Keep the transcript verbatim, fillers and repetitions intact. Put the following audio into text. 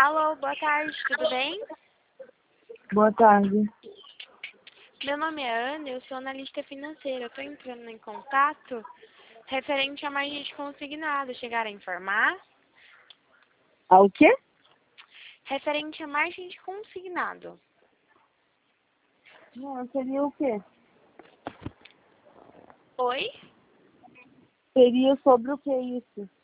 Alô, boa tarde, tudo bem? Boa tarde. Meu nome é Ana, eu sou analista financeira. Eu estou entrando em contato referente a margem consignada. Chegaram a informar? Ao quê? Referente a margem de consignado. Não, seria o quê? Oi? Seria sobre o que isso?